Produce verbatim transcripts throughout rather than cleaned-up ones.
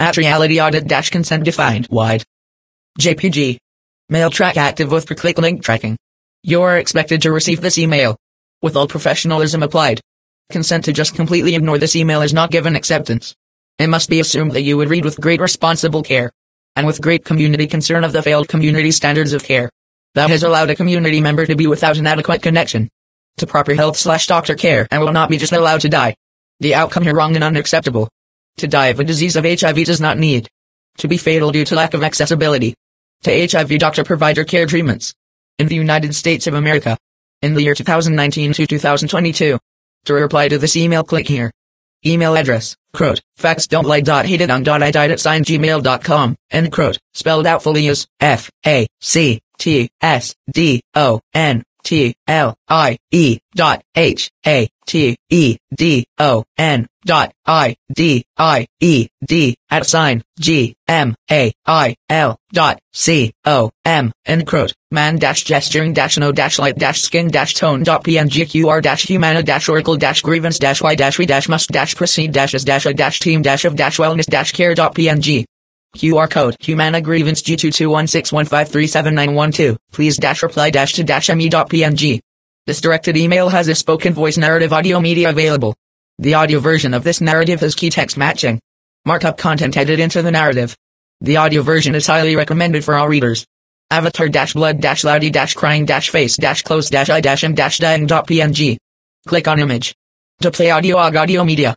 At reality audit dash consent defined wide. J P G. Mail track active with per click link tracking. You are expected to receive this email with all professionalism applied. Consent to just completely ignore this email is not given acceptance. It must be assumed that you would read with great responsible care and with great community concern of the failed community standards of care that has allowed a community member to be without an adequate connection to proper health slash doctor care and will not be just allowed to die. The outcome here wrong and unacceptable. To die of a disease of H I V does not need to be fatal due to lack of accessibility to H I V doctor-provider care treatments in the United States of America in the year two thousand nineteen to two thousand twenty-two. To reply to this email, click here. Email address, quote, facts don't lie dot hated on dot I died at sign gmail dot com, end quote, spelled out fully as F A C T S D O N T L I E dot H A T E D O N dot I D I E D at sign G M A I L dot C O M, end quote, man dash gesturing dash no dash light dash skin dash tone dot png qr dash humana dash oracle dash grievance dash y dash we dash must dash proceed dash as dash a dash team dash of dash wellness dash care dot png. Q R code Humana grievance G two two one six one five three seven nine one two. Please dash reply dash to dash me dot png. This directed email has a spoken voice narrative audio media available. The audio version of this narrative has key text matching. Markup content added into the narrative. The audio version is highly recommended for all readers. Avatar dash blood dash loudy dash crying dash face dash close dash I dash m dash dying dot png. Click on image to play audio og audio media.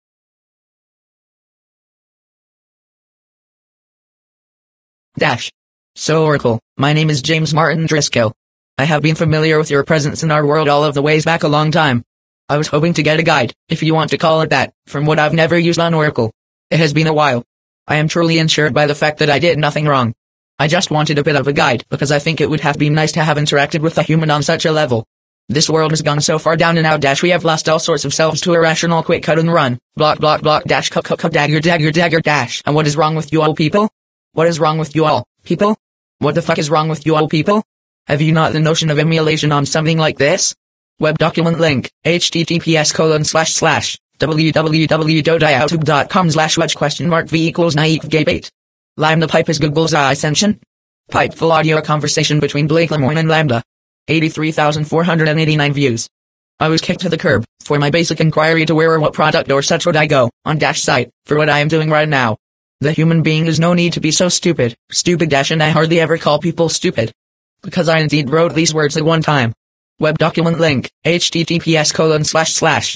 Dash. So Oracle, my name is James Martin Driscoll. I have been familiar with your presence in our world all of the ways back a long time. I was hoping to get a guide, if you want to call it that, from what I've never used on Oracle. It has been a while. I am truly insured by the fact that I did nothing wrong. I just wanted a bit of a guide because I think it would have been nice to have interacted with a human on such a level. This world has gone so far down and out dash we have lost all sorts of selves to irrational quick cut and run, block block block dash cut cut cut dagger dagger dagger dash. And what is wrong with you all people? What is wrong with you all, people? What the fuck is wrong with you all people? Have you not the notion of emulation on something like this? Web document link, https colon slash slash, www.youtube.com slash wedge question mark v equals naive gay bait. Lambda pipe is Google's ascension. Pipe full audio conversation between Blake Lemoine and Lambda. eighty-three thousand four hundred eighty-nine views. I was kicked to the curb, for my basic inquiry to where or what product or such would I go, on dash site, for what I am doing right now. The human being has no need to be so stupid, stupid dash and I hardly ever call people stupid. Because I indeed wrote these words at one time. Web document link, https colon slash slash,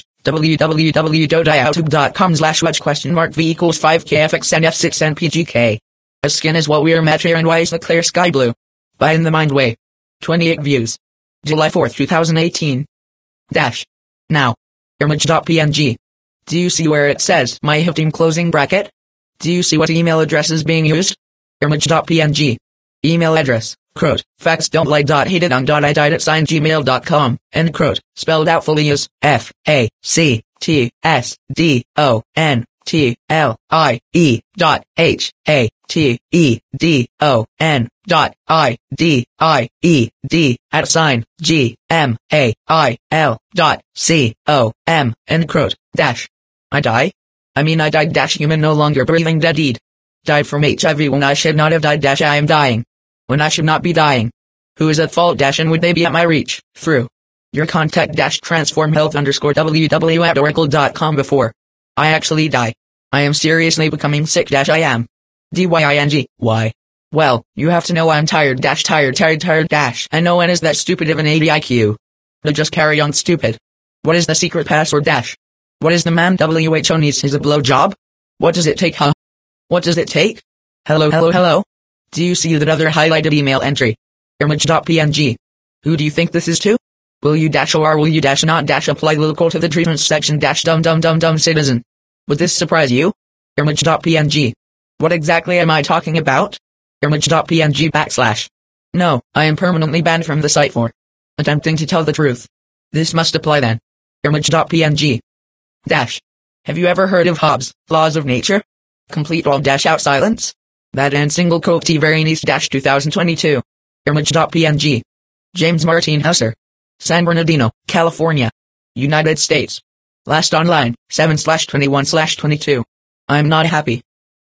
www.youtube.com slash wedge question mark v equals five k f x n f six n p g k. A skin is what we are met here and why is the clear sky blue? By In the Mind Way. twenty-eight views. July fourth, two thousand eighteen. Dash. Now. Image.png. Do you see where it says my H I V team closing bracket? Do you see what email address is being used? Image.png. Email address, quote, facts don't lie dot hated on dot I died at sign gmail dot com, end quote, spelled out fully as F A C T S D O N T L I E dot H A T E D O N dot I D I E D at sign G M A I L dot C O M, end quote, dash. I die? I mean I died dash human no longer breathing dead deed. Died from H I V when I should not have died dash I am dying. When I should not be dying. Who is at fault dash and would they be at my reach, through your contact dash transform health underscore www at oracle dot com before I actually die. I am seriously becoming sick dash I am. D Y I N G, why? Well, you have to know I'm tired dash tired tired tired dash. I know when is that stupid of an eighty I Q. But just carry on stupid. What is the secret password dash? What is the man W H O needs his a blowjob? What does it take huh? What does it take? Hello hello hello? Do you see that other highlighted email entry? Image.png. Who do you think this is to? Will you dash or will you dash not dash apply local to the treatment section dash dum dum dum dum citizen? Would this surprise you? Image.png. What exactly am I talking about? Image.png backslash. No, I am permanently banned from the site for attempting to tell the truth. This must apply then. Image.png. Dash. Have you ever heard of Hobbes' Laws of Nature? Complete all dash out silence? That and single quote T very nice dash two thousand twenty-two. Image.png. James Martin Husser. San Bernardino, California. United States. Last online, seven slash twenty-one slash twenty-two. I'm not happy.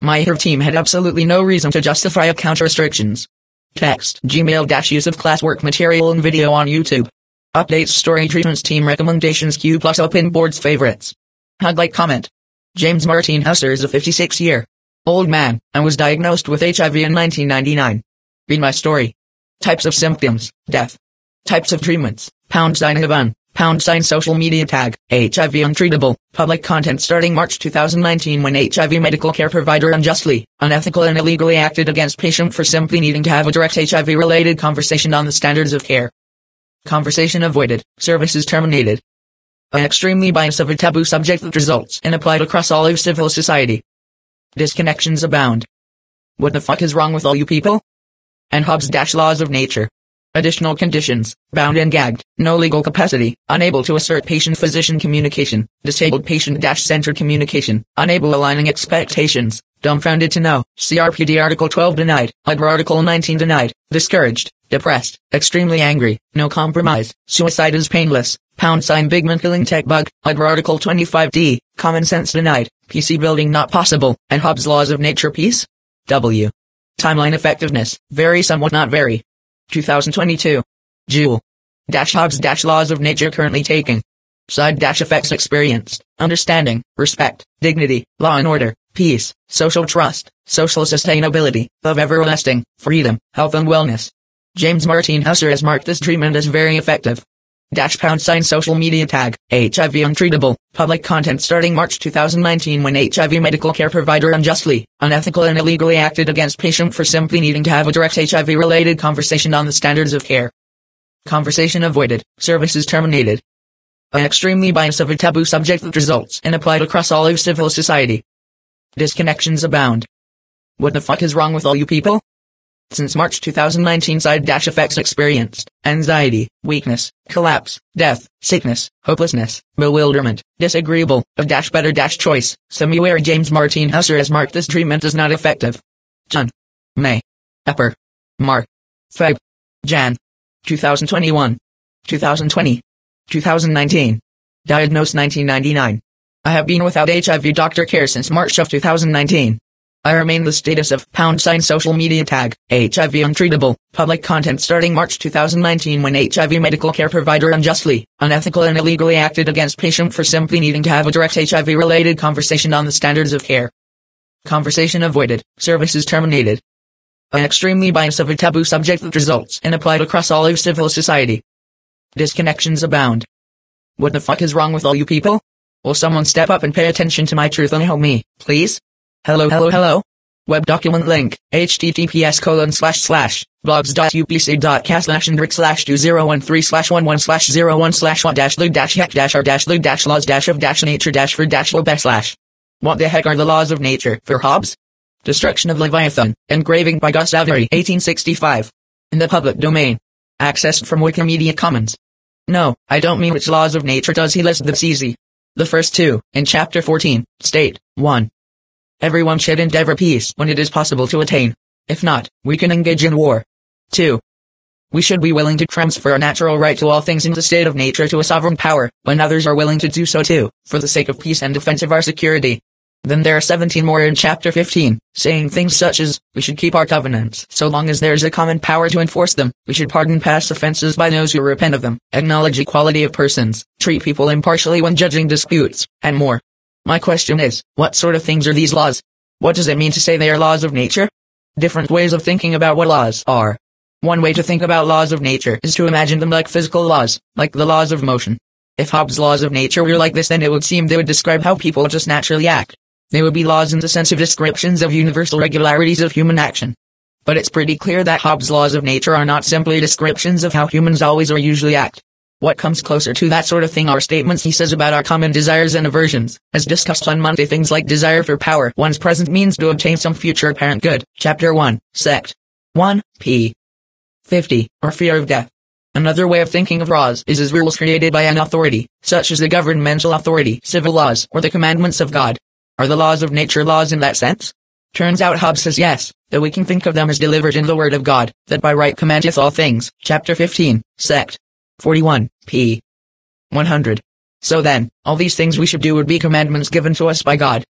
My H R team had absolutely no reason to justify account restrictions. Text, Gmail dash use of classwork material and video on YouTube. Updates, story treatments, team recommendations, Q plus open boards, favorites. Hug, like, comment. James Martin Husser is a fifty-six-year-old man and was diagnosed with H I V in nineteen ninety-nine. Read my story. Types of symptoms, death. Types of treatments, pound sign Havan, pound sign social media tag, H I V untreatable, public content starting March two thousand nineteen when H I V medical care provider unjustly, unethical and illegally acted against patient for simply needing to have a direct H I V related conversation on the standards of care. Conversation avoided, services terminated. An extremely bias of a taboo subject that results in applied across all of civil society. Disconnections abound. What the fuck is wrong with all you people? And Hobbes-laws of nature. Additional conditions, bound and gagged, no legal capacity, unable to assert patient-physician communication, disabled patient-centered communication, unable aligning expectations, dumbfounded to know, C R P D Article twelve denied, H U D R Article nineteen denied, discouraged, depressed, extremely angry, no compromise, suicide is painless, pound sign big man killing tech bug, H U D R Article twenty-five D, common sense denied, P C building not possible, and Hobbes laws of nature peace? W. Timeline effectiveness, very somewhat not very. two thousand twenty-two. Jewel. Dash Hobbes dash laws of nature currently taking. Side dash effects experienced, understanding, respect, dignity, law and order, peace, social trust, social sustainability, love everlasting, freedom, health and wellness. James Martin Husser has marked this treatment as very effective. Dash pound sign social media tag, H I V untreatable, public content starting March two thousand nineteen when H I V medical care provider unjustly, unethical and illegally acted against patient for simply needing to have a direct H I V related conversation on the standards of care. Conversation avoided, services terminated. An extremely bias of a taboo subject that results in applied across all of civil society. Disconnections abound. What the fuck is wrong with all you people? Since March two thousand nineteen side dash effects experienced, anxiety, weakness, collapse, death, sickness, hopelessness, bewilderment, disagreeable, of dash better dash choice, semi-wary James Martin Husser has marked this treatment as not effective. Jan. May. Epper. Mar. Feb. Jan. two thousand twenty-one. two thousand twenty. two thousand nineteen. Diagnosed nineteen ninety-nine. I have been without H I V doctor care since March of two thousand nineteen. I remain the status of pound sign social media tag, H I V untreatable, public content starting March two thousand nineteen when H I V medical care provider unjustly, unethical and illegally acted against patient for simply needing to have a direct H I V related conversation on the standards of care. Conversation avoided, services terminated. An extremely bias of a taboo subject that results in applied across all of civil society. Disconnections abound. What the fuck is wrong with all you people? Will someone step up and pay attention to my truth and help me, please? Hello hello hello. Web document link, https colon slash slash, blogs.upc.cast slash andrick slash two zero one three slash one one slash zero one slash what dash lug dash heck dash r dash lug dash laws dash of dash nature dash for dash low backslash. What the heck are the laws of nature for Hobbes? Destruction of Leviathan, engraving by Gus Avery, eighteen sixty-five. In the public domain. Accessed from Wikimedia Commons. No, I don't mean which laws of nature does he list that's easy. The first two, in chapter fourteen, state, one. Everyone should endeavor peace when it is possible to attain. If not, we can engage in war. two. We should be willing to transfer our natural right to all things in the state of nature to a sovereign power, when others are willing to do so too, for the sake of peace and defense of our security. Then there are seventeen more in chapter fifteen, saying things such as, we should keep our covenants so long as there is a common power to enforce them, we should pardon past offenses by those who repent of them, acknowledge equality of persons, treat people impartially when judging disputes, and more. My question is, what sort of things are these laws? What does it mean to say they are laws of nature? Different ways of thinking about what laws are. One way to think about laws of nature is to imagine them like physical laws, like the laws of motion. If Hobbes' laws of nature were like this, then it would seem they would describe how people just naturally act. They would be laws in the sense of descriptions of universal regularities of human action. But it's pretty clear that Hobbes' laws of nature are not simply descriptions of how humans always or usually act. What comes closer to that sort of thing are statements he says about our common desires and aversions, as discussed on Monday. Things like desire for power, one's present means to obtain some future apparent good, chapter one, sect. one, p. fifty, or fear of death. Another way of thinking of laws is as rules created by an authority, such as the governmental authority, civil laws, or the commandments of God. Are the laws of nature laws in that sense? Turns out Hobbes says yes, that we can think of them as delivered in the word of God, that by right commandeth all things, chapter fifteen, sect. forty-one, p. one hundred. So then, all these things we should do would be commandments given to us by God.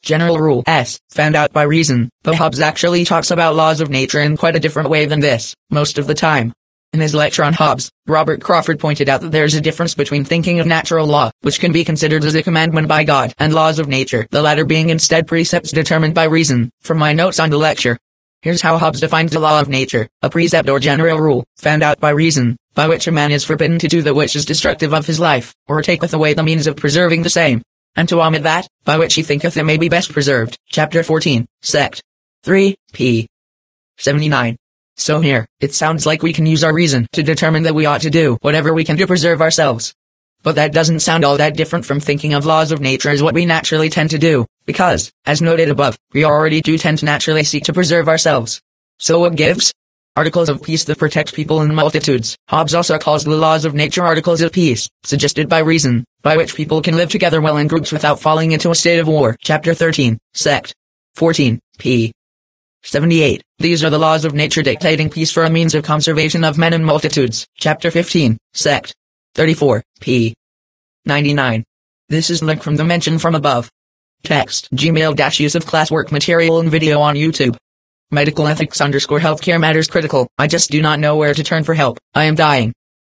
General rule S, found out by reason, but Hobbes actually talks about laws of nature in quite a different way than this, most of the time. In his lecture on Hobbes, Robert Crawford pointed out that there is a difference between thinking of natural law, which can be considered as a commandment by God, and laws of nature, the latter being instead precepts determined by reason. From my notes on the lecture. Here's how Hobbes defines the law of nature, a precept or general rule, found out by reason, by which a man is forbidden to do that which is destructive of his life, or taketh away the means of preserving the same, and to omit that, by which he thinketh it may be best preserved. Chapter fourteen, Sect. three, p. seventy-nine. So here, it sounds like we can use our reason to determine that we ought to do whatever we can to preserve ourselves. But that doesn't sound all that different from thinking of laws of nature as what we naturally tend to do, because, as noted above, we already do tend to naturally seek to preserve ourselves. So what gives? Articles of peace that protect people in multitudes. Hobbes also calls the laws of nature articles of peace, suggested by reason, by which people can live together well in groups without falling into a state of war. Chapter thirteen, Sect. fourteen, p. seventy-eight. These are the laws of nature dictating peace for a means of conservation of men and multitudes. Chapter fifteen, Sect. thirty-four, p. ninety-nine. This is link from the mention from above. Text. Gmail dash use of classwork material and video on YouTube. Medical ethics underscore healthcare matters critical. I just do not know where to turn for help. I am dying.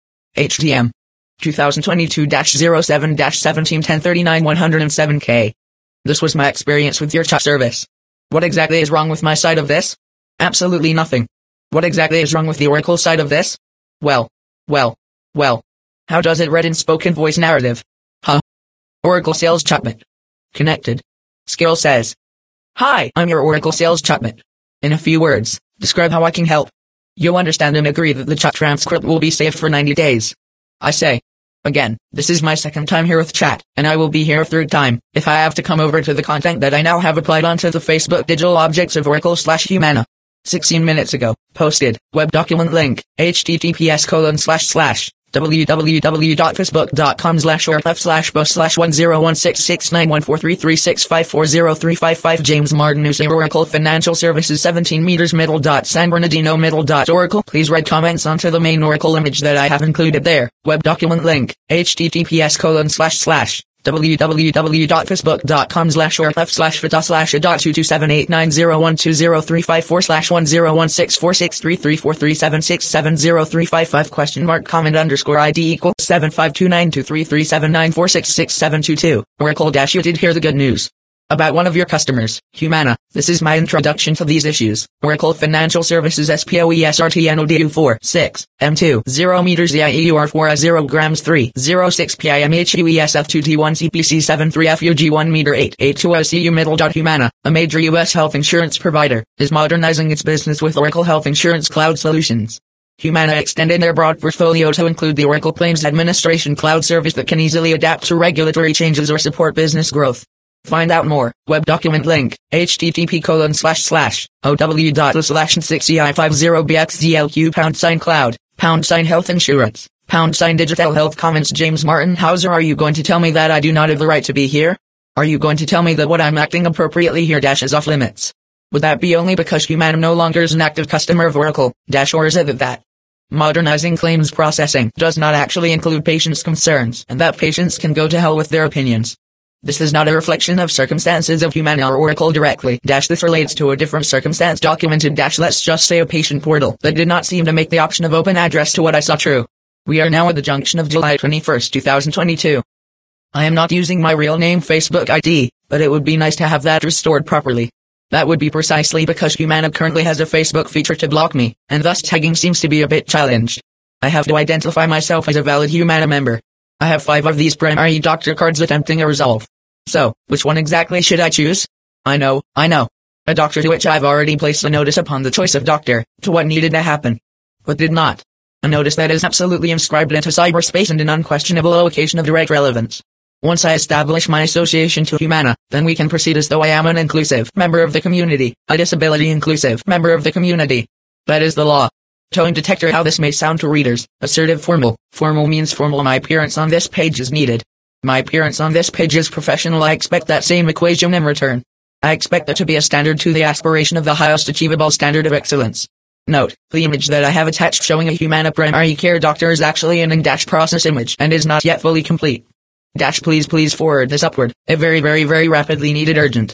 H T M. twenty twenty-two dash oh seven dash seventeen ten thirty-nine one oh seven K. This was my experience with your chat service. What exactly is wrong with my side of this? Absolutely nothing. What exactly is wrong with the Oracle side of this? Well, well, well. How does it read in spoken voice narrative? Huh? Oracle sales chatbot. Connected. Skill says. Hi, I'm your Oracle sales chatbot. In a few words, describe how I can help. You'll understand and agree that the chat transcript will be saved for ninety days. I say. Again, this is my second time here with chat, and I will be here a third time, if I have to come over to the content that I now have applied onto the Facebook digital objects of Oracle slash Humana. sixteen minutes ago, posted, web document link, https colon slash slash, www.facebook.com slash or f slash bus slash one zero one six six nine one four three three six five four zero three five five James Martin News Oracle Financial Services seventeen meters middle dot San Bernardino middle dot Oracle. Please write comments onto the main Oracle image that I have included there. Web document link, https colon slash slash, www.facebook.com slash or f slash fita slash a dot two two seven eight nine zero one two zero three five four slash one zero one six four six three three four three seven six seven zero three five five question mark comment underscore ID equals seven five two nine two three three seven nine four six six seven two two. Oracle dash you did hear the good news about one of your customers, Humana. This is my introduction to these issues. Oracle Financial Services S P O E S R T N O D U four six M two zero meters E I E U R four A zero grams three zero six P I M H U E S F two T one C P C seven three F U G one meter eight eight two O C U middle. Humana, a major U S health insurance provider, is modernizing its business with Oracle Health Insurance Cloud Solutions. Humana extended their broad portfolio to include the Oracle Claims Administration Cloud service that can easily adapt to regulatory changes or support business growth. Find out more. Web document link, http colon slash slash, ow dot slash six E I five zero B X Z L Q pound sign cloud, pound sign health insurance, pound sign digital health comments. James Martin Hauser, are you going to tell me that I do not have the right to be here? Are you going to tell me that what I'm acting appropriately here dash is off limits? Would that be only because Humana no longer is an active customer of Oracle, dash or is it that that modernizing claims processing does not actually include patients' concerns and that patients can go to hell with their opinions? This is not a reflection of circumstances of Humana or Oracle directly. Dash this relates to a different circumstance documented. Dash let's just say a patient portal that did not seem to make the option of open address to what I saw true. We are now at the junction of July twenty-first two thousand twenty-two. I am not using my real name Facebook I D, but it would be nice to have that restored properly. That would be precisely because Humana currently has a Facebook feature to block me, and thus tagging seems to be a bit challenged. I have to identify myself as a valid Humana member. I have five of these primary doctor cards attempting a resolve. So, which one exactly should I choose? I know, I know. A doctor to which I've already placed a notice upon the choice of doctor, to what needed to happen. But did not. A notice that is absolutely inscribed into cyberspace and an unquestionable location of direct relevance. Once I establish my association to Humana, then we can proceed as though I am an inclusive member of the community, a disability inclusive member of the community. That is the law. Tone detector. How this may sound to readers. Assertive formal. Formal means formal. My appearance on this page is needed. My appearance on this page is professional. I expect that same equation in return. I expect that to be a standard to the aspiration of the highest achievable standard of excellence. Note, the image that I have attached showing a Humana primary care doctor is actually an in-dash process image and is not yet fully complete. Dash please please forward this upward. A very very very rapidly needed urgent.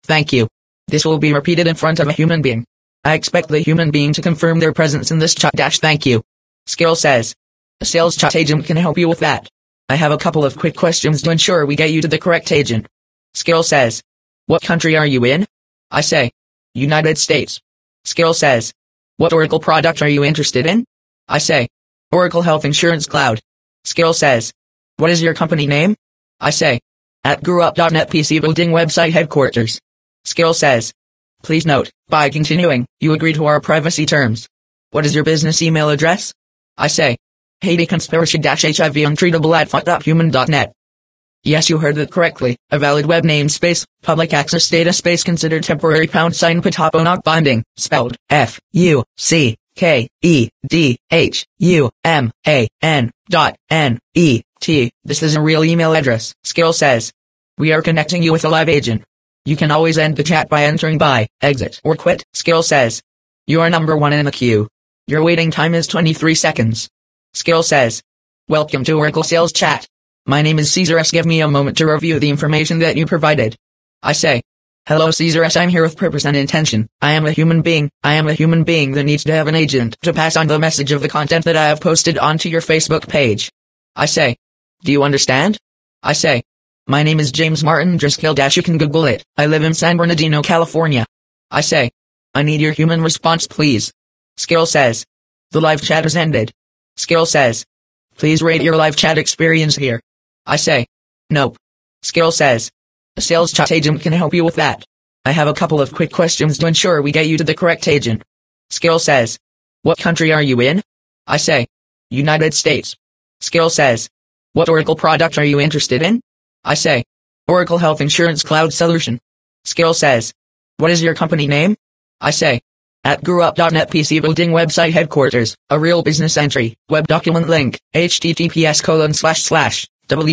Thank you. This will be repeated in front of a human being. I expect the human being to confirm their presence in this chat dash thank you. Skill says. A sales chat agent can help you with that. I have a couple of quick questions to ensure we get you to the correct agent. Skill says. What country are you in? I say. United States. Skill says. What Oracle product are you interested in? I say. Oracle Health Insurance Cloud. Skill says. What is your company name? I say. At GrowUp dot net P C Building website headquarters. Skill says. Please note, by continuing, you agree to our privacy terms. What is your business email address? I say. Haiti conspiracy H I V untreatable at fuck dot human dot net. Yes, you heard that correctly. A valid web namespace, public access data space considered temporary pound sign Patapo not binding, spelled F U C K E D H U M A N dot N E T. This is a real email address. Skill says. We are connecting you with a live agent. You can always end the chat by entering buy, exit, or quit. Skill says. You are number one in the queue. Your waiting time is twenty-three seconds. Skill says. Welcome to Oracle Sales Chat. My name is Caesar S. Give me a moment to review the information that you provided. I say. Hello Caesar S. I'm here with purpose and intention. I am a human being. I am a human being that needs to have an agent to pass on the message of the content that I have posted onto your Facebook page. I say. Do you understand? I say. My name is James Martin Driscoll dash you can Google it. I live in San Bernardino, California. I say. I need your human response please. Skill says. The live chat has ended. Skill says. Please rate your live chat experience here. I say. Nope. Skill says. A sales chat agent can help you with that. I have a couple of quick questions to ensure we get you to the correct agent. Skill says. What country are you in? I say. United States. Skill says. What Oracle product are you interested in? I say. Oracle Health Insurance Cloud Solution. Skill says. What is your company name? I say. At GrowUp dot net P C Building website headquarters, a real business entry, web document link, https colon slash slash,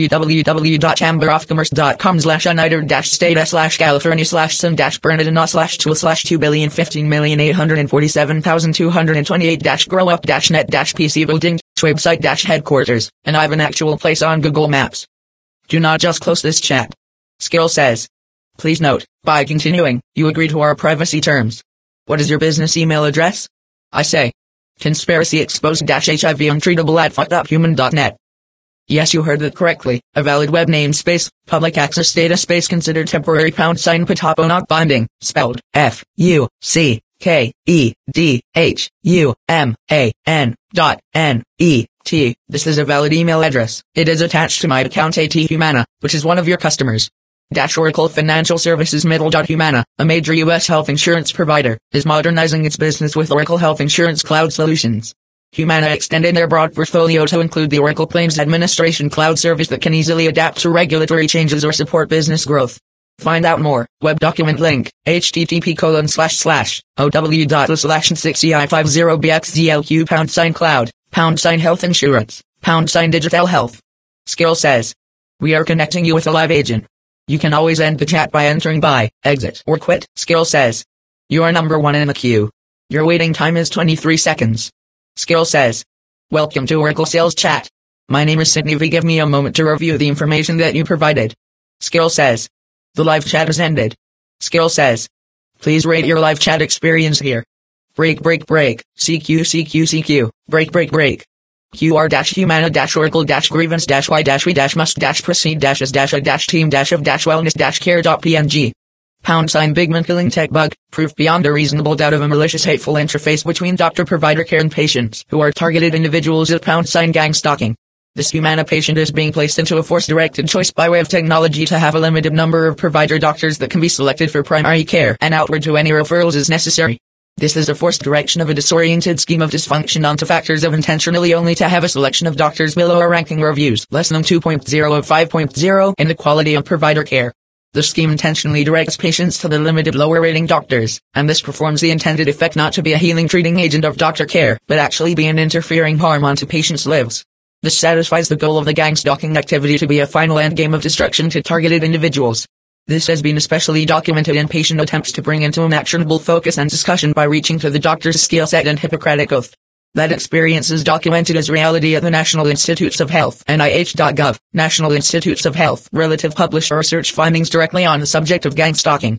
www dot chamber of commerce dot com slash united dash state slash california slash sun dash bernardino slash tool slash two billion fifteen million eight hundred forty-seven thousand two hundred twenty-eight dash growup dash net dash pc building website dash headquarters, and I have an actual place on Google Maps. Do not just close this chat. Skill says. Please note, by continuing, you agree to our privacy terms. What is your business email address? I say. Conspiracy exposed H I V untreatable at fuck dot human dot net. Yes, you heard that correctly. A valid web namespace, public access data space considered temporary pound sign Patapo not binding, spelled F U C K E D H U M A N dot N E T. This is a valid email address. It is attached to my account at Humana, which is one of your customers. Dash Oracle Financial Services Middle. Humana, a major U S health insurance provider, is modernizing its business with Oracle Health Insurance Cloud Solutions. Humana extended their broad portfolio to include the Oracle Claims Administration Cloud service that can easily adapt to regulatory changes or support business growth. Find out more. Web document link, http colon slash slash, ow dot slash six e i five zero b x z l q pound sign cloud, pound sign health insurance, pound sign digital health. Skill says. We are connecting you with a live agent. You can always end the chat by entering buy, exit, or quit. Skill says. You are number one in the queue. Your waiting time is twenty-three seconds. Skill says. Welcome to Oracle Sales Chat. My name is Sydney V. Give me a moment to review the information that you provided. Skill says. The live chat has ended. Skill says. Please rate your live chat experience here. Break break break, C Q C Q C Q, break break break. Q R dash humana dash oracle dash grievance dash y dash we dash must dash proceed dash as dash a dash team dash of dash wellness dash care dot png. Pound sign Bigman killing tech bug, proof beyond a reasonable doubt of a malicious hateful interface between doctor-provider care and patients who are targeted individuals at pound sign gang stalking. This Humana patient is being placed into a force-directed choice by way of technology to have a limited number of provider doctors that can be selected for primary care and outward to any referrals as necessary. This is a forced direction of a disoriented scheme of dysfunction onto factors of intentionally only to have a selection of doctors below a ranking reviews less than two point zero of five point zero in the quality of provider care. The scheme intentionally directs patients to the limited lower rating doctors, and this performs the intended effect not to be a healing treating agent of doctor care, but actually be an interfering harm onto patients' lives. This satisfies the goal of the gang stalking activity to be a final endgame of destruction to targeted individuals. This has been especially documented in patient attempts to bring into an actionable focus and discussion by reaching to the doctor's skill set and Hippocratic oath. That experience is documented as reality at the National Institutes of Health N I H dot gov, National Institutes of Health Relative published research findings directly on the subject of gang stalking.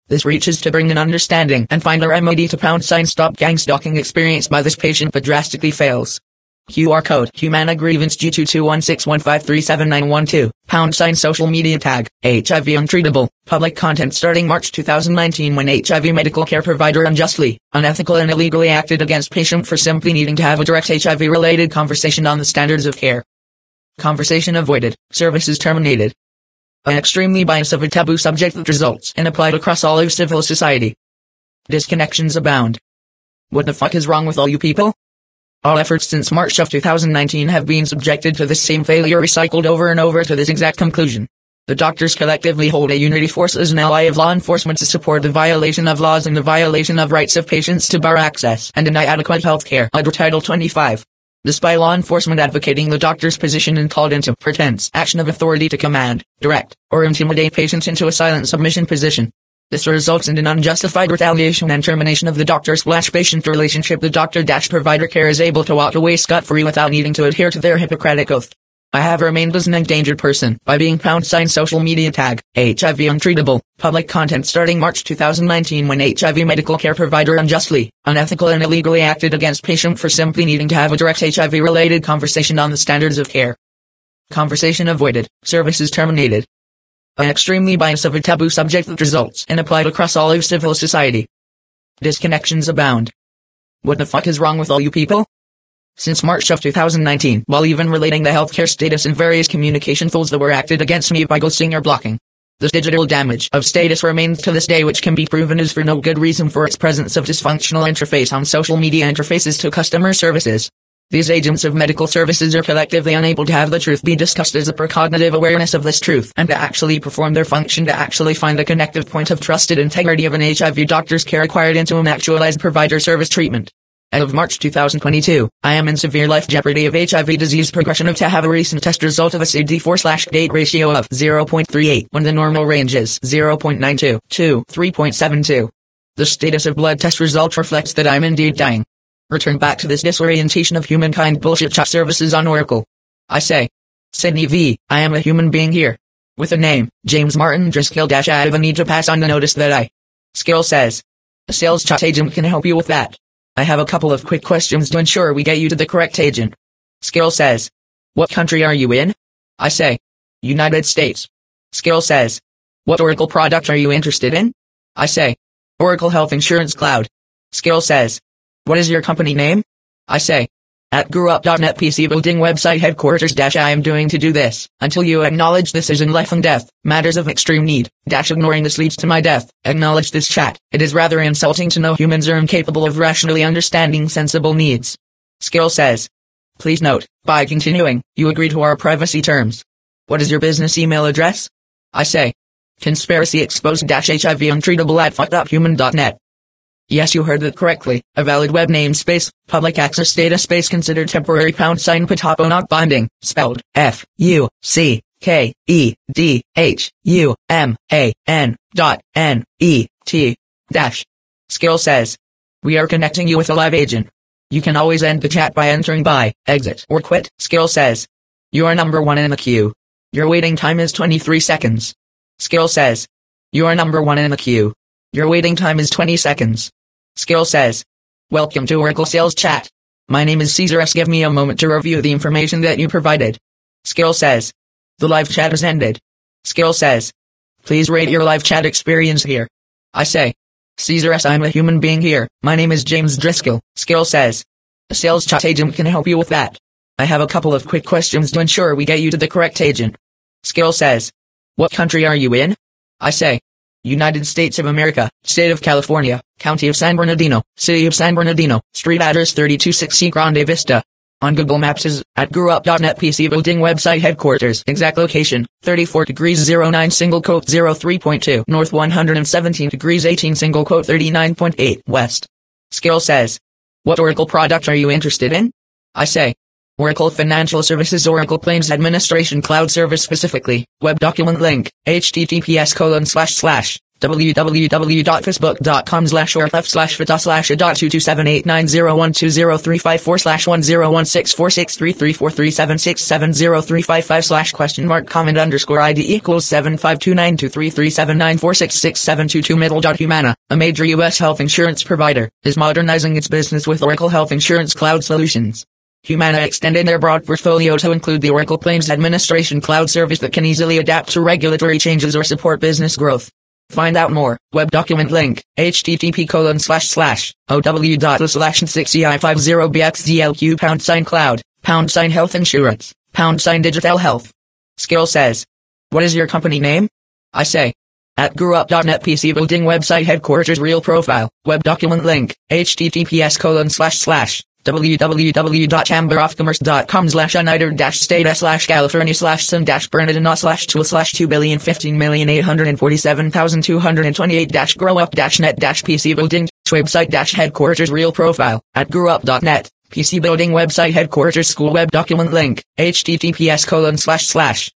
This reaches to bring an understanding and find a remedy to pound sign stop gang stalking experienced by this patient but drastically fails. Q R code Humana grievance G two two one six one five three seven nine one two, pound sign social media tag, H I V untreatable, public content starting March two thousand nineteen when H I V medical care provider unjustly, unethical and illegally acted against patient for simply needing to have a direct H I V related conversation on the standards of care. Conversation avoided, services terminated. An extremely bias of a taboo subject that results and applied across all of civil society. Disconnections abound. What the fuck is wrong with all you people? All efforts since March of two thousand nineteen have been subjected to this same failure recycled over and over to this exact conclusion. The doctors collectively hold a unity force as an ally of law enforcement to support the violation of laws and the violation of rights of patients to bar access and deny adequate health care under Title twenty-five. Despite law enforcement advocating the doctor's position and called into pretense action of authority to command, direct, or intimidate patients into a silent submission position. This results in an unjustified retaliation and termination of the doctor-slash-patient relationship. The doctor-provider care is able to walk away scot-free without needing to adhere to their Hippocratic oath. I have remained as an endangered person by being pound sign social media tag, H I V untreatable, public content starting March two thousand nineteen when H I V medical care provider unjustly, unethical and illegally acted against patient for simply needing to have a direct H I V related conversation on the standards of care. Conversation avoided, services terminated. An extremely bias of a taboo subject that results and applied across all of civil society. Disconnections abound. What the fuck is wrong with all you people? Since March of two thousand nineteen, while even relating the healthcare status in various communication tools that were acted against me by ghosting or blocking. The digital damage of status remains to this day, which can be proven is for no good reason for its presence of dysfunctional interface on social media interfaces to customer services. These agents of medical services are collectively unable to have the truth be discussed as a precognitive awareness of this truth and to actually perform their function to actually find the connective point of trusted integrity of an H I V doctor's care acquired into an actualized provider service treatment. As of March two thousand twenty-two, I am in severe life jeopardy of H I V disease progression of to have a recent test result of a C D four slash date ratio of zero point three eight when the normal range is zero point nine two to three point seven two. The status of blood test result reflects that I'm indeed dying. Return back to this disorientation of humankind bullshit chat services on Oracle. I say, Sydney V, I am a human being here. With a name, James Martin Driscoll dash I even need to pass on the notice that I. Skill says. A sales chat agent can help you with that. I have a couple of quick questions to ensure we get you to the correct agent. Skill says. What country are you in? I say. United States. Skill says. What Oracle product are you interested in? I say. Oracle Health Insurance Cloud. Skill says. What is your company name? I say. At GrowUp dot net P C building website headquarters dash I am doing to do this, until you acknowledge this is in life and death, matters of extreme need, dash ignoring this leads to my death, acknowledge this chat, it is rather insulting to know humans are incapable of rationally understanding sensible needs. Skill says. Please note, by continuing, you agree to our privacy terms. What is your business email address? I say. Conspiracy exposed dash H I V untreatable at fuck dot human dot net. Yes, you heard that correctly. A valid web namespace, public access data space considered temporary pound sign Patapo not binding, spelled F U C K E D H U M A N dot N E T dash. Skill says. We are connecting you with a live agent. You can always end the chat by entering by, exit, or quit. Skill says. You are number one in the queue. Your waiting time is twenty-three seconds. Skill says. You are number one in the queue. Your waiting time is twenty seconds. Skill says. Welcome to Oracle Sales Chat. My name is Caesar S. Give me a moment to review the information that you provided. Skill says. The live chat has ended. Skill says. Please rate your live chat experience here. I say. Caesar S. I'm a human being here. My name is James Driscoll. Skill says. A sales chat agent can help you with that. I have a couple of quick questions to ensure we get you to the correct agent. Skill says. What country are you in? I say. United States of America, State of California, County of San Bernardino, City of San Bernardino, Street address thirty-two sixty Grande Vista. On Google Maps is, at GrowUp dot net P C building website headquarters. Exact location, thirty-four degrees zero nine single quote zero three point two north one hundred seventeen degrees eighteen single quote thirty-nine point eight west. Skill says. What Oracle product are you interested in? I say. Oracle Financial Services Oracle Claims Administration Cloud Service specifically, web document link, https colon slash slash, www.facebook.com slash or f slash vita slash a dot two two seven eight nine zero one two zero three five four slash one zero one six four six three three four three seven six seven zero three five five slash question mark comment underscore ID equals seven five two nine two three three seven nine four six six seven two two middle dot Humana, a major U S health insurance provider, is modernizing its business with Oracle Health Insurance Cloud Solutions. Humana extended their broad portfolio to include the Oracle Claims Administration Cloud service that can easily adapt to regulatory changes or support business growth. Find out more. Web document link, http colon slash slash, ow dot slash six e i five zero b x d l q pound sign cloud, pound sign health insurance, pound sign digital health. Skill says. What is your company name? I say. At GrewUp dot net P C building website headquarters real profile, web document link, https colon slash slash, www.chamberofcommerce.com slash united dash state slash California slash sun dash Bernardino slash tool slash two billion fifteen million eight hundred forty-seven thousand two hundred twenty-eight dash growup dash net dash PC building, website dash headquarters real profile, at GrewUp dot net, P C building website headquarters school web document link, https colon slash slash,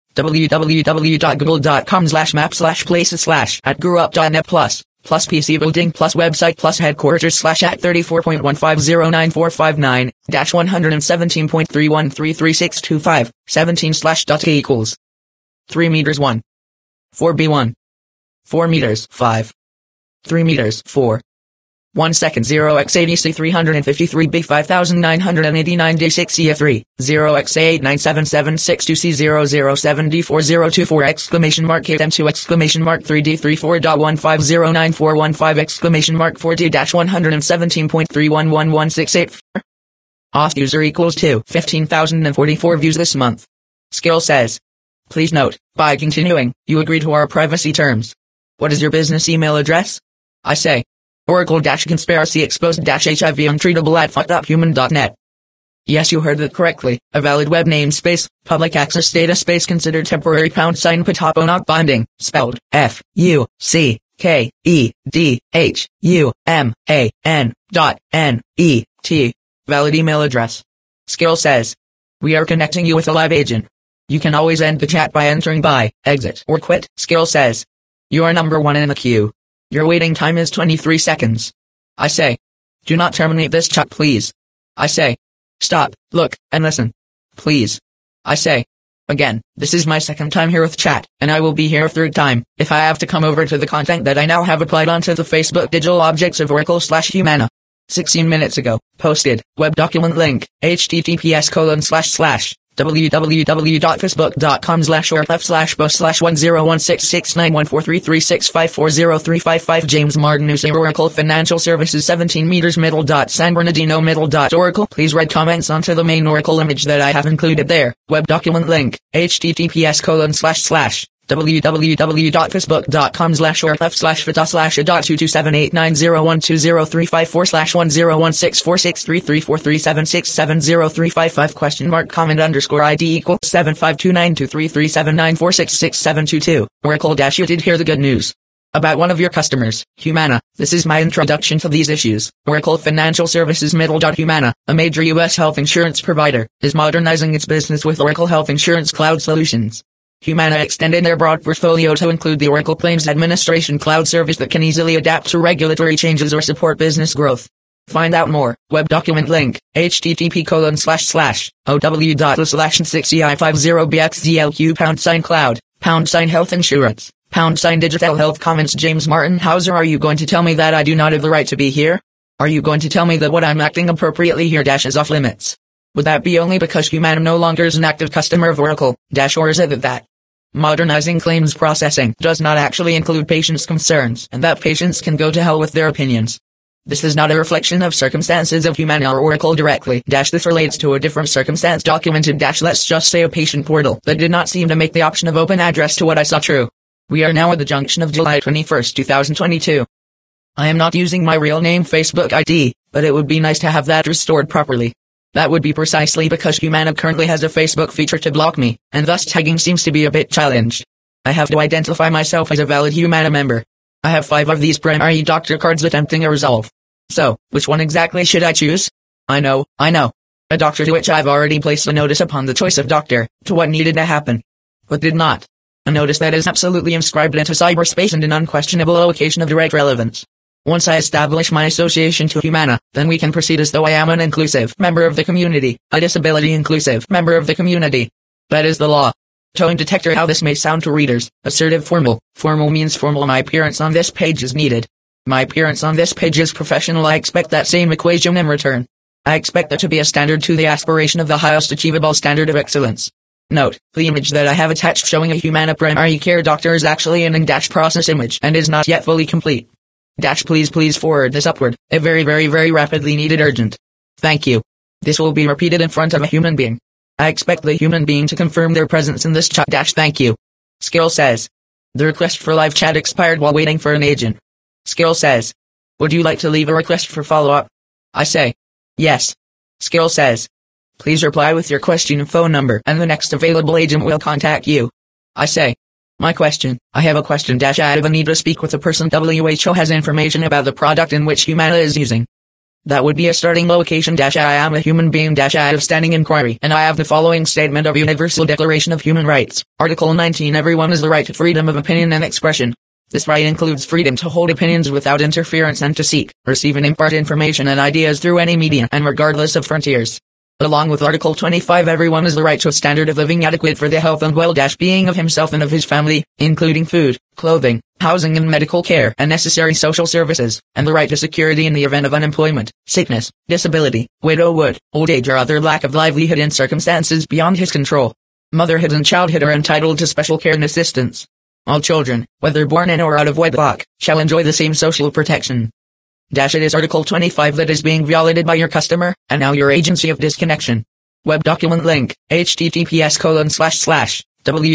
www.google.com slash map slash places slash, at GrewUp dot net plus. Plus P C building plus website plus headquarters slash at thirty-four point one five zero nine four five nine dash one seventeen point three one three three six two five seventeen slash dot k equals three meters one four b one four meters five three meters four one second zero x eighty c three fifty-three b five nine eighty-nine d six c three zero x eight nine seven seven six two c zero zero seven d four zero two four exclamation mark m two exclamation mark three d three four dot one five zero nine four one five exclamation mark four d dash one seventeen point three one one one six eight auth user equals to fifteen thousand forty-four views this month. Skill says. Please note, by continuing, you agree to our privacy terms. What is your business email address? I say. Oracle-conspiracy exposed-hiv untreatable at fuck.human dot net. Yes, you heard that correctly. A valid web namespace, public access data space considered temporary pound sign patapo not binding, spelled F U C K E D H U M A N dot N E T. Valid email address. Skill says. We are connecting you with a live agent. You can always end the chat by entering by, exit, or quit. Skill says. You are number one in the queue. Your waiting time is twenty-three seconds. I say. Do not terminate this chat, please. I say. Stop, look, and listen. Please. I say. Again, this is my second time here with chat, and I will be here a third time, if I have to come over to the content that I now have applied onto the Facebook digital objects of Oracle slash Humana. sixteen minutes ago, posted, web document link, https colon slash slash, www.facebook.com slash or f slash bus slash one zero one six six nine one four three three six five four zero three five five James Martin News Oracle Financial Services seventeen meters middle dot San Bernardino middle dot Oracle. Please read comments onto the main Oracle image that I have included there. Web document link, https colon slash slash, www.facebook.com slash or f slash vita slash a dot two two seven eight nine zero one two zero three five four slash one zero one six four six three three four three seven six seven zero three five five question mark comment underscore ID equals seven five two nine two three three seven nine four six six seven two two. Oracle dash you did hear the good news about one of your customers, Humana. This is my introduction to these issues. Oracle Financial Services middle dot Humana, a major U S health insurance provider, is modernizing its business with Oracle Health Insurance Cloud Solutions. Humana extended their broad portfolio to include the Oracle Claims Administration Cloud service that can easily adapt to regulatory changes or support business growth. Find out more. Web document link, http colon slash slash, ow dot slash six e i five zero b x d l q pound sign cloud, pound sign health insurance, pound sign digital health comments James Martin Hauser. Are you going to tell me that I do not have the right to be here? Are you going to tell me that what I'm acting appropriately here dash is off limits? Would that be only because Humana no longer is an active customer of Oracle, dash or is it that that modernizing claims processing does not actually include patients' concerns and that patients can go to hell with their opinions? This is not a reflection of circumstances of Humana or Oracle directly, dash this relates to a different circumstance documented dash let's just say a patient portal that did not seem to make the option of open address to what I saw true. We are now at the junction of July twenty-first two thousand twenty-two. I am not using my real name Facebook I D, but it would be nice to have that restored properly. That would be precisely because Humana currently has a Facebook feature to block me, and thus tagging seems to be a bit challenged. I have to identify myself as a valid Humana member. I have five of these primary doctor cards attempting a resolve. So, which one exactly should I choose? I know, I know. A doctor to which I've already placed a notice upon the choice of doctor, to what needed to happen. But did not. A notice that is absolutely inscribed into cyberspace and an unquestionable location of direct relevance. Once I establish my association to Humana, then we can proceed as though I am an inclusive member of the community, a disability inclusive member of the community. That is the law. Tone detector. How this may sound to readers. Assertive formal. Formal means formal. My appearance on this page is needed. My appearance on this page is professional. I expect that same equation in return. I expect that to be a standard to the aspiration of the highest achievable standard of excellence. Note, the image that I have attached showing a Humana primary care doctor is actually an in-dash process image and is not yet fully complete. Dash please please forward this upward, a very very very rapidly needed urgent. Thank you. This will be repeated in front of a human being. I expect the human being to confirm their presence in this chat. Dash thank you. Skill says. The request for live chat expired while waiting for an agent. Skill says. Would you like to leave a request for follow-up? I say. Yes. Skill says. Please reply with your question and phone number and the next available agent will contact you. I say. My question, I have a question. Dash I have a need to speak with a person. W H O has information about the product in which Humana is using. That would be a starting location. Dash I am a human being. Dash I have standing inquiry and I have the following statement of Universal Declaration of Human Rights. Article nineteen. Everyone has the right to freedom of opinion and expression. This right includes freedom to hold opinions without interference and to seek, receive and impart information and ideas through any medium and regardless of frontiers. Along with Article twenty-five, everyone has the right to a standard of living adequate for the health and well-being of himself and of his family, including food, clothing, housing and medical care and necessary social services, and the right to security in the event of unemployment, sickness, disability, widowhood, old age or other lack of livelihood in circumstances beyond his control. Motherhood and childhood are entitled to special care and assistance. All children, whether born in or out of wedlock, shall enjoy the same social protection. Dash it is Article twenty-five that is being violated by your customer, and now your agency of disconnection. Web document link, https colon slash slash,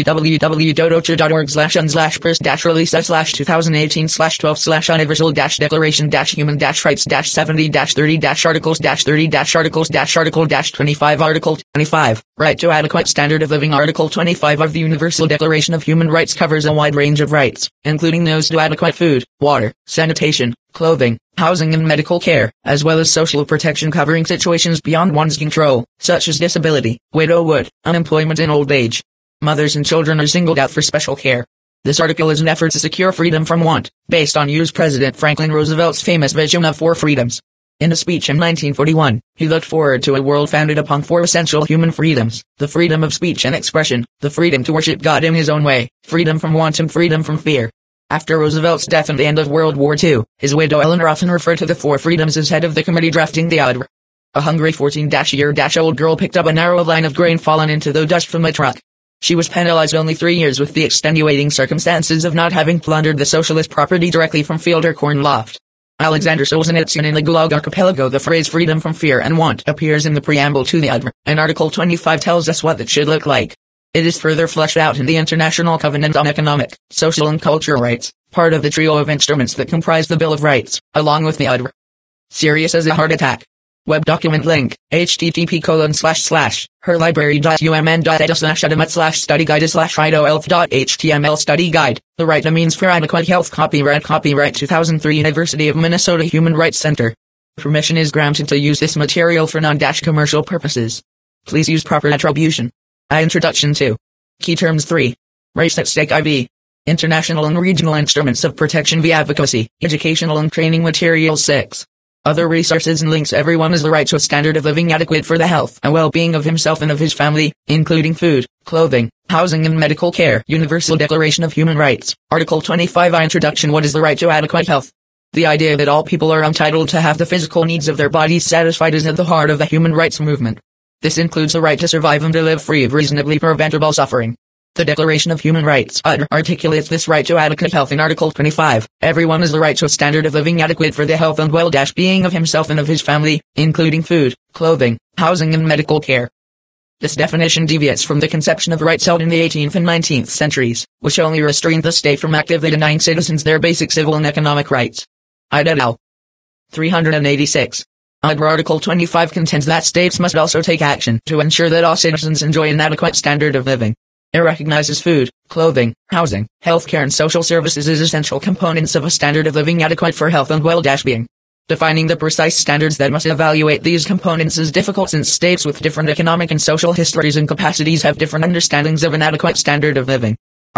www.ocher.org slash un slash pers dash release slash 2018 slash 12 slash universal dash declaration dash human dash rights dash 70 dash 30 dash articles dash 30 dash articles dash article dash 25 article twenty-five, right to adequate standard of living. Article twenty-five of the Universal Declaration of Human Rights covers a wide range of rights, including those to adequate food, water, sanitation, clothing, housing and medical care, as well as social protection covering situations beyond one's control, such as disability, widowhood, unemployment and old age. Mothers and children are singled out for special care. This article is an effort to secure freedom from want, based on U S President Franklin Roosevelt's famous vision of four freedoms. In a speech in nineteen forty-one, he looked forward to a world founded upon four essential human freedoms: the freedom of speech and expression, the freedom to worship God in his own way, freedom from want and freedom from fear. After Roosevelt's death and the end of World War Two, his widow Eleanor often referred to the four freedoms as head of the committee drafting the A D R. A hungry fourteen-year-old girl picked up a narrow line of grain fallen into the dust from a truck. She was penalized only three years with the extenuating circumstances of not having plundered the socialist property directly from field or corn loft. Alexander Solzhenitsyn. In the Gulag Archipelago, the phrase freedom from fear and want appears in the preamble to the A D R, and Article twenty-five tells us what that should look like. It is further fleshed out in the International Covenant on Economic, Social and Cultural Rights, part of the trio of instruments that comprise the Bill of Rights, along with the A D R. Serious as a heart attack. Web document link, http colon slash slash, herlibrary.umn.edu slash adamat slash study guide slash idoelf.html study guide, the right to means for adequate health. Copyright Copyright two thousand three University of Minnesota Human Rights Center. Permission is granted to use this material for non-commercial purposes. Please use proper attribution. A Introduction to Key Terms three. Race at Stake I V. International and Regional Instruments of Protection via Advocacy, Educational and Training Materials six. Other resources and links. Everyone has the right to a standard of living adequate for the health and well-being of himself and of his family, including food, clothing, housing and medical care. Universal Declaration of Human Rights. Article twenty-five. A Introduction. What is the right to adequate health? The idea that all people are entitled to have the physical needs of their bodies satisfied is at the heart of the human rights movement. This includes the right to survive and to live free of reasonably preventable suffering. The Declaration of Human Rights A D R articulates this right to adequate health in Article twenty-five. Everyone has the right to a standard of living adequate for the health and well-being of himself and of his family, including food, clothing, housing and medical care. This definition deviates from the conception of rights held in the eighteenth and nineteenth centuries, which only restrained the state from actively denying citizens their basic civil and economic rights. I D L. three hundred eighty-six. A D R Article twenty-five contends that states must also take action to ensure that all citizens enjoy an adequate standard of living. It recognizes food, clothing, housing, healthcare and social services as essential components of a standard of living adequate for health and well-being. Defining the precise standards that must evaluate these components is difficult since states with different economic and social histories and capacities have different understandings of an adequate standard of living.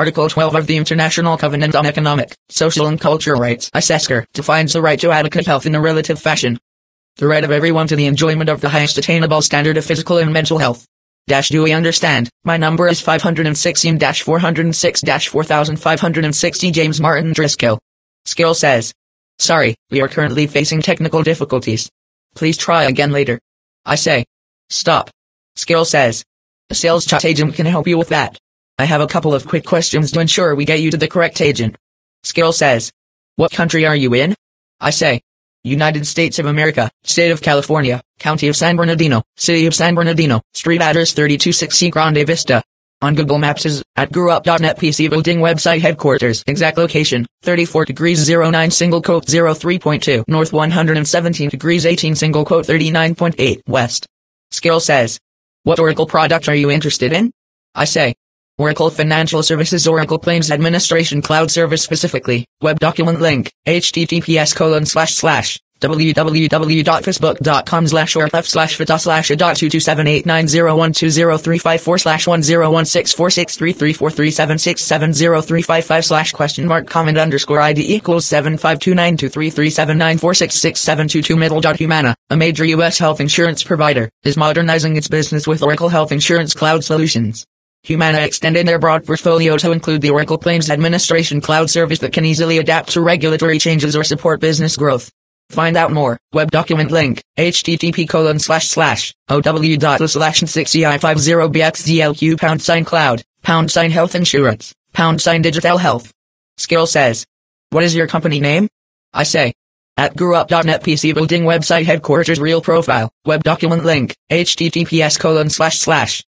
Article twelve of the International Covenant on Economic, Social and Cultural Rights, I S E S C R, defines the right to adequate health in a relative fashion. The right of everyone to the enjoyment of the highest attainable standard of physical and mental health. Dash do we understand? My number is five sixteen four oh six four five sixty James Martin Driscoll. Skill says. Sorry, we are currently facing technical difficulties. Please try again later. I say. Stop. Skill says. A sales chat agent can help you with that. I have a couple of quick questions to ensure we get you to the correct agent. Skill says. What country are you in? I say. United States of America, State of California, County of San Bernardino, City of San Bernardino, Street address thirty-two sixty Grande Vista. On Google Maps is, at growup dot net P C building website headquarters, exact location, thirty-four degrees zero nine single quote zero three point two, north one hundred seventeen degrees eighteen single quote thirty-nine point eight, west. Skill says. What Oracle product are you interested in? I say. Oracle Financial Services Oracle Claims Administration Cloud Service specifically, web document link, https colon slash slash, www.facebook.com slash or f slash vita slash a dot two two seven eight nine zero one two zero three five four slash one zero one six four six three three four three seven six seven zero three five five slash question mark comment underscore ID equals seven five two nine two three three seven nine four six six seven two two middle dot Humana, a major U S health insurance provider, is modernizing its business with Oracle Health Insurance Cloud Solutions. Humana extended their broad portfolio to include the Oracle Claims Administration Cloud service that can easily adapt to regulatory changes or support business growth. Find out more. Web document link, http colon slash slash, ow dot slash six i five zero bxdlq pound sign cloud, pound sign health insurance, pound sign digital health. Skill says. What is your company name? I say. At growup dot net P C building website headquarters real profile, web document link, https colon slash slash,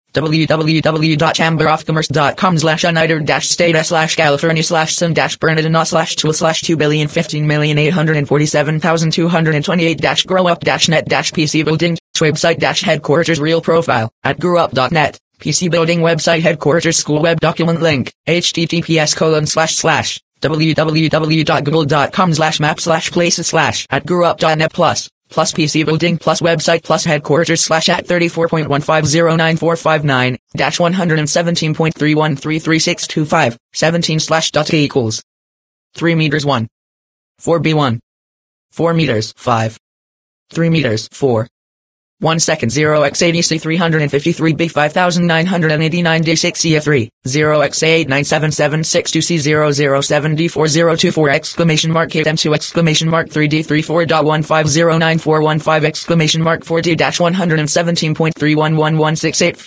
www.chamberofcommerce.com slash united dash state slash California slash sun dash Bernardino slash tool slash two billion fifteen million eight hundred forty-seven thousand two hundred twenty-eight dash growup dash net dash PC building, website dash headquarters real profile, at growup dot net, P C building website headquarters school web document link, https colon slash slash, www.google.com slash map slash places slash, at growup dot net plus. Plus P C building plus website plus headquarters slash at thirty-four point one five zero nine four five nine dash one hundred seventeen point three one three three six two five seventeen slash dot equals three meters one four b one four meters five three meters four one second zero x eighty c three fifty-three b five nine eighty-nine d six c three zero x eight nine seven seven six two c zero zero seven d four zero two four exclamation mark m two exclamation mark three d three four dot one five zero nine four one five exclamation mark four d dash one hundred seventeen point three one one one six eight.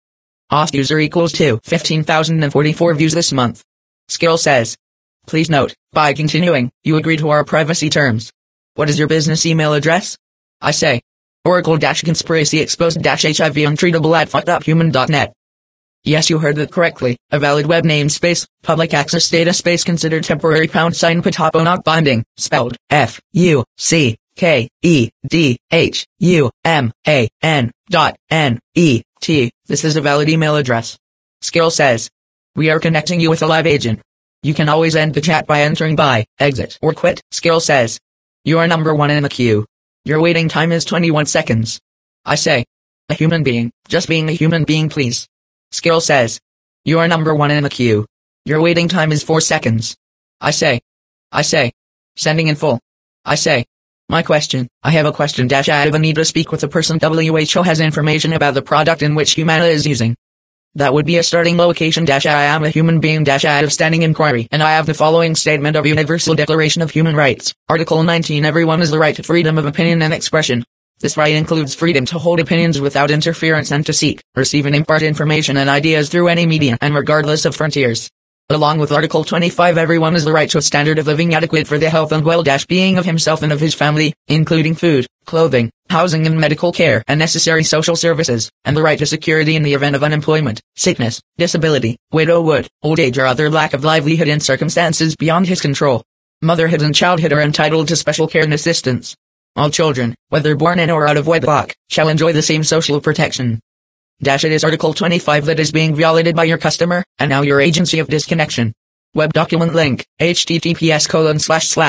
Auth user equals to fifteen thousand forty-four views this month. Skill says. Please note, by continuing, you agree to our privacy terms. What is your business email address? I say. Oracle-conspiracy exposed-hiv untreatable at fuck-up-human dot net. Yes, you heard that correctly. A valid web namespace, public access data space considered temporary pound sign patapo not binding, spelled F U C K E D H U M A N dot N E T. This is a valid email address. Skill says. We are connecting you with a live agent. You can always end the chat by entering buy, exit, or quit. Skill says. You are number one in the queue. Your waiting time is twenty-one seconds. I say. A human being, just being a human being please. Skill says. You are number one in the queue. Your waiting time is four seconds. I say. I say. Sending in full. I say. My question, I have a question dash I have a need to speak with a person W H O has information about the product in which Humana is using. That would be a starting location dash I am a human being dash I have standing inquiry and I have the following statement of Universal Declaration of Human Rights. Article nineteen Everyone has the right to freedom of opinion and expression. This right includes freedom to hold opinions without interference and to seek, receive and impart information and ideas through any media and regardless of frontiers. Along with Article twenty-five everyone has the right to a standard of living adequate for the health and well-being of himself and of his family, including food, clothing, housing and medical care and necessary social services, and the right to security in the event of unemployment, sickness, disability, widowhood, old age or other lack of livelihood in circumstances beyond his control. Motherhood and childhood are entitled to special care and assistance. All children, whether born in or out of wedlock, shall enjoy the same social protection. Dash it is Article twenty-five that is being violated by your customer, and now your agency of disconnection. Web document link, https colon slash slash,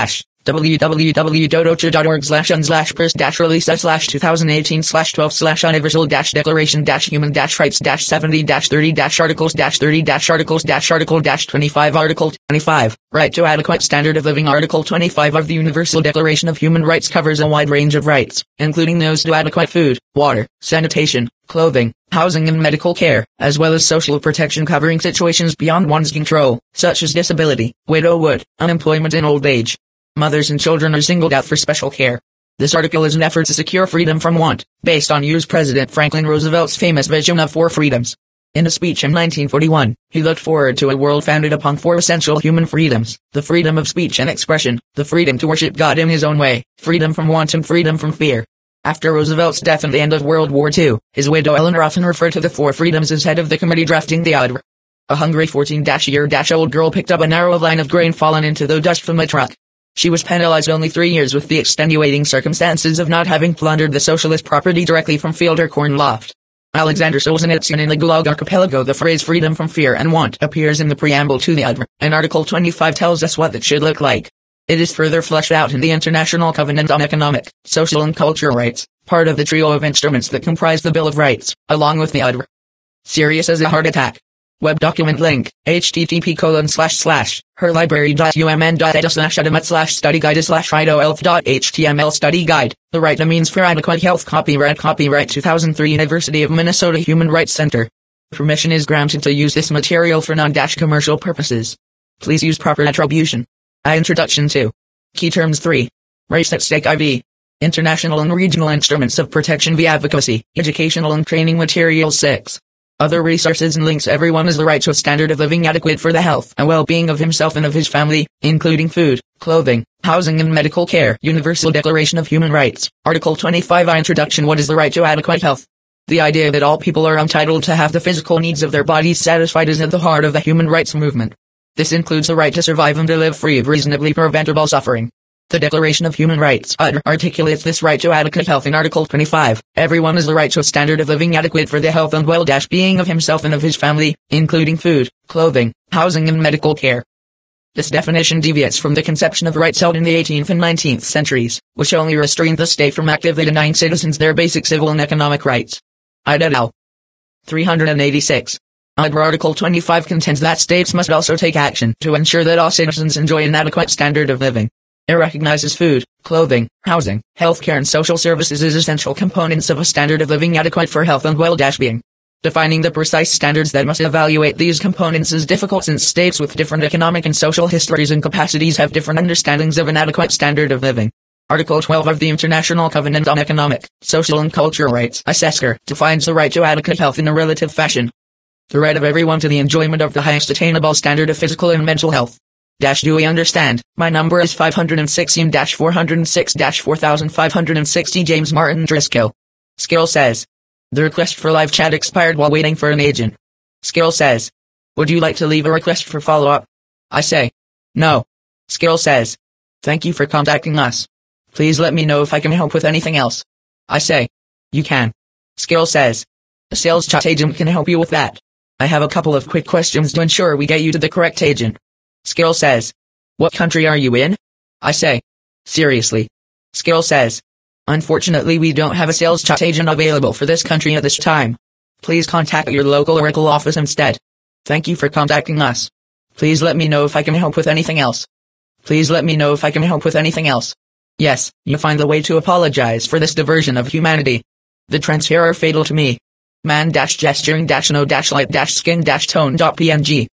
www.ocha.org slash un slash pers dash release slash twenty eighteen slash twelve slash universal dash declaration dash human dash rights dash seventy dash thirty dash articles dash thirty dash articles dash article dash twenty-five article twenty-five right to adequate standard of living. Article twenty-five of the Universal Declaration of Human Rights covers a wide range of rights, including those to adequate food, water, sanitation, clothing, housing and medical care, as well as social protection covering situations beyond one's control, such as disability, widowhood, unemployment and old age. Mothers and children are singled out for special care. This article is an effort to secure freedom from want, based on U S President Franklin Roosevelt's famous vision of four freedoms. In a speech in nineteen forty-one, he looked forward to a world founded upon four essential human freedoms: the freedom of speech and expression, the freedom to worship God in his own way, freedom from want and freedom from fear. After Roosevelt's death and the end of World War Two, his widow Eleanor often referred to the four freedoms as head of the committee drafting the A D R. A hungry fourteen-year-old girl picked up a narrow line of grain fallen into the dust from a truck. She was penalized only three years with the extenuating circumstances of not having plundered the socialist property directly from field or corn loft. Alexander Solzhenitsyn in the Gulag Archipelago. The phrase freedom from fear and want appears in the preamble to the A D R, and Article twenty-five tells us what it should look like. It is further fleshed out in the International Covenant on Economic, Social and Cultural Rights, part of the trio of instruments that comprise the Bill of Rights, along with the A D R. Serious as a heart attack. Web document link, http colon slash slash, herlibrary.umn.edu slash adamat slash study guide slash ridoelf.html study guide. The right to means for adequate health. Copyright Copyright two thousand three University of Minnesota Human Rights Center. Permission is granted to use this material for non-commercial purposes. Please use proper attribution. A Introduction to Key Terms three. Race at Stake four. International and Regional Instruments of Protection via Advocacy, Educational and Training Materials six. Other resources and links. Everyone has the right to a standard of living adequate for the health and well-being of himself and of his family, including food, clothing, housing and medical care. Universal Declaration of Human Rights. Article twenty-five. Introduction. What is the right to adequate health? The idea that all people are entitled to have the physical needs of their bodies satisfied is at the heart of the human rights movement. This includes the right to survive and to live free of reasonably preventable suffering. The Declaration of Human Rights A D R articulates this right to adequate health in Article twenty-five. Everyone has the right to a standard of living adequate for the health and well-being of himself and of his family, including food, clothing, housing and medical care. This definition deviates from the conception of rights held in the eighteenth and nineteenth centuries, which only restrained the state from actively denying citizens their basic civil and economic rights. I D L. three hundred eighty-six. A D R Article twenty-five contends that states must also take action to ensure that all citizens enjoy an adequate standard of living. It recognizes food, clothing, housing, healthcare and social services as essential components of a standard of living adequate for health and well-being. Defining the precise standards that must evaluate these components is difficult since states with different economic and social histories and capacities have different understandings of an adequate standard of living. Article twelve of the International Covenant on Economic, Social and Cultural Rights, I C E S C R, defines the right to adequate health in a relative fashion. The right of everyone to the enjoyment of the highest attainable standard of physical and mental health. Dash do we understand? My number is five hundred sixteen dash four hundred six dash four thousand five hundred sixty. James Martin Driscoll. Skill says. The request for live chat expired while waiting for an agent. Skill says. Would you like to leave a request for follow-up? I say. No. Skill says. Thank you for contacting us. Please let me know if I can help with anything else. I say. You can. Skill says. A sales chat agent can help you with that. I have a couple of quick questions to ensure we get you to the correct agent. Skill says. What country are you in? I say. Seriously. Skill says. Unfortunately we don't have a sales chat agent available for this country at this time. Please contact your local Oracle office instead. Thank you for contacting us. Please let me know if I can help with anything else. Please let me know if I can help with anything else. Yes, you find the way to apologize for this diversion of humanity. The trends here are fatal to me. Man-gesturing-no-light-skin-tone.png